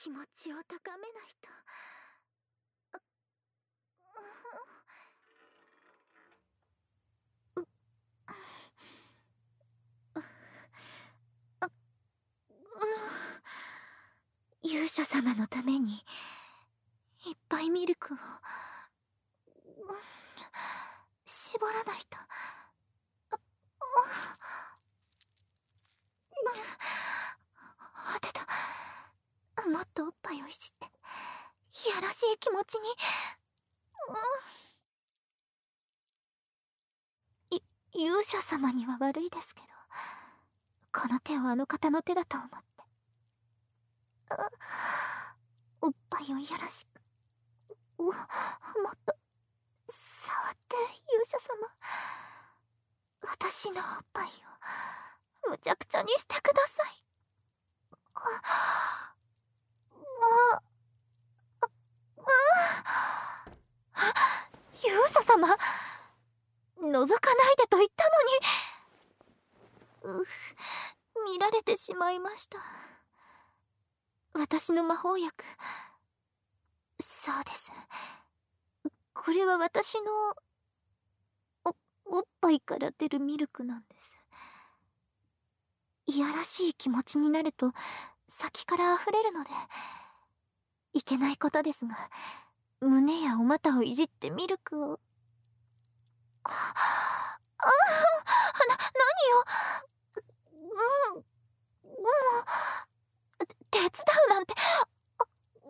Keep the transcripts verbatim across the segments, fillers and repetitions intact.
気持ちを高めないと。勇者様のためにいっぱいミルクを絞らないと。果てた。もっとおっぱいをいじっていやらしい気持ちに。い勇者様には悪いですけど、この手をあの方の手だと思って、おっぱいをいやらしく、もっと触って勇者様、私のおっぱいをむちゃくちゃにしてください。勇者様、覗かないでと言ったのに。うう、見られてしまいました。私の魔法薬、そうです。これは私のおおっぱいから出るミルクなんです。いやらしい気持ちになると先から溢れるのでいけないことですが、胸やお股をいじってミルクを。ああ、な、何を。うん、うん、手伝うなんて。う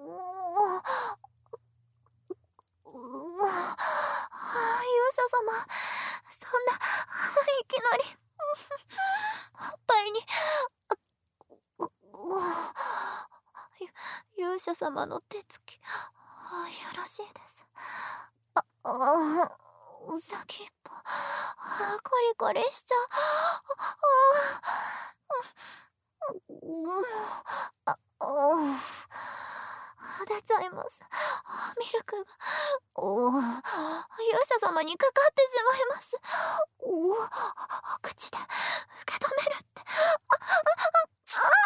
う勇者様、そんな、いきなりおっぱいに。勇者様の手つき、いやらしいです。あ、あ、先っぽ、コリコリしちゃう。あ、あ、出ちゃいます。ミルクが、お勇者様にかかってしまいます。おお口で受け止めるって。あ、あ、あ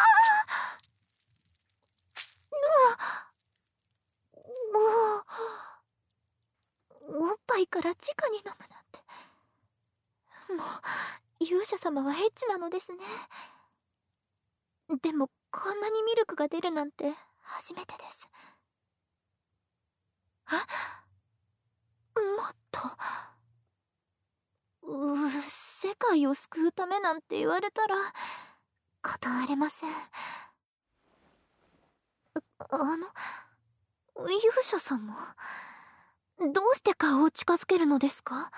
おっぱいから直に飲むなんて。もう勇者様はエッチなのですね。でもこんなにミルクが出るなんて初めてです。え、もっとうう、世界を救うためなんて言われたら断れません。あの勇者様、どうして顔を近づけるのですか？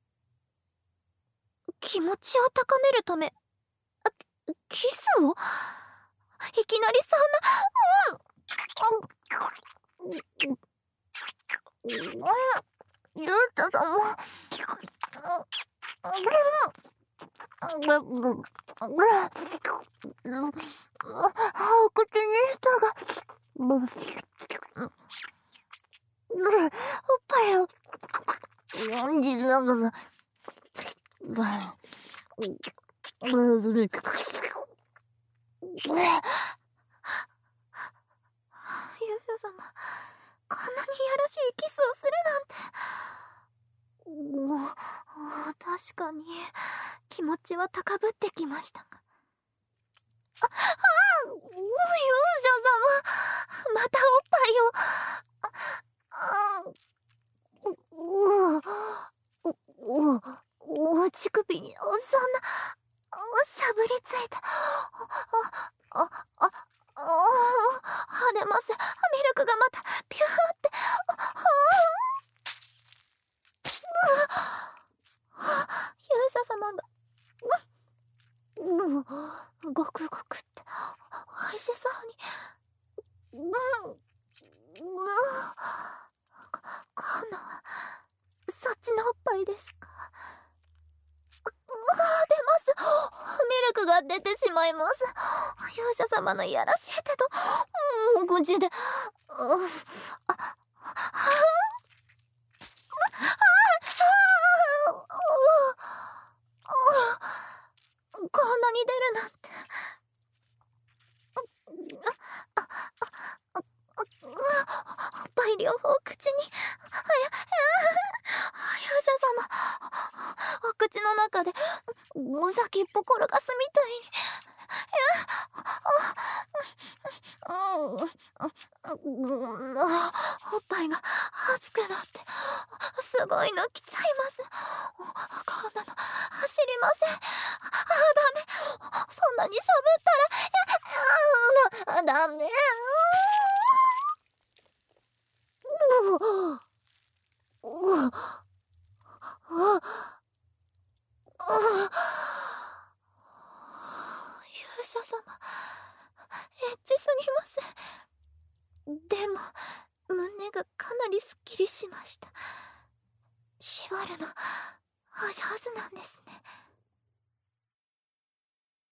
気持ちを高めるため。キスを？いきなりそんな。うん、勇者様、お口に舌が。おっぱいを感じながら、勇者様、こんなにいやらしいキスをするなんて。お、確かに気持ちは高ぶってきましたが。あ、あ、勇者様、またおっぱいを。あ、う、う、う、う、お乳首にそんなしゃぶりついて。あ、あ、あ、あ、跳ねます。ミルクがまたピューって。勇者様がう、ごくごくっておいしそうに。うん、うん、今度はそっちのおっぱいですか？うわ、出ます。ミルクが出てしまいます。勇者様のいやらしい手と、うん、口で。う、あ、あ、こんなに出るなんて。 両方口に。はや、勇者様、お口の中で先っぽ転がすみたいに。おっぱいが熱くなってすごいの来ちゃいます。こんなの走りません。あ、ダメ。そんなに喋ったら、あ、ダメ。勇者様、エッチすぎます。でも胸がかなりすっきりしました。縛るのお上手なんですね。